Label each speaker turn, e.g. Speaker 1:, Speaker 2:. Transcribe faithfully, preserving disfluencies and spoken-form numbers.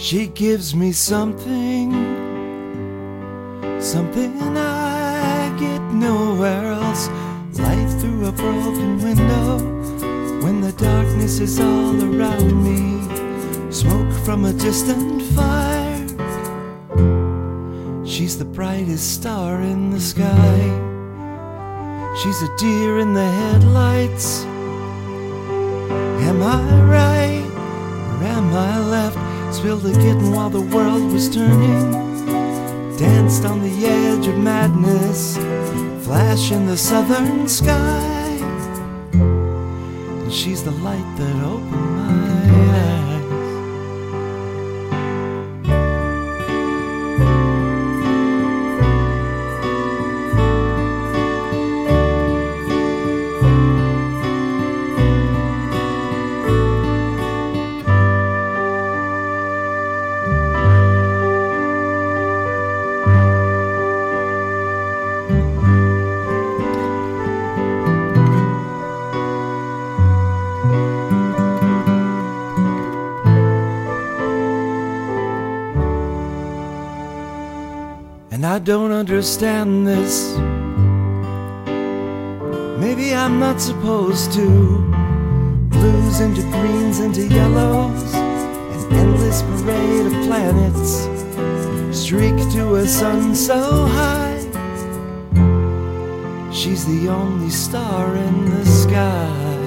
Speaker 1: She gives me something, something I get nowhere else. Light through a broken window when the darkness is all around me. Smoke from a distant fire. She's the brightest star in the sky. She's a deer in the headlights. Am I right or am I left? Spilled a kitten while the world was turning. Danced on the edge of madness. Flash in the southern sky. And she's the light that opened my eyes. And I don't understand this. Maybe I'm not supposed to. Blues into greens into yellows. An endless parade of planets. Streak to a sun so high. She's the only star in the sky.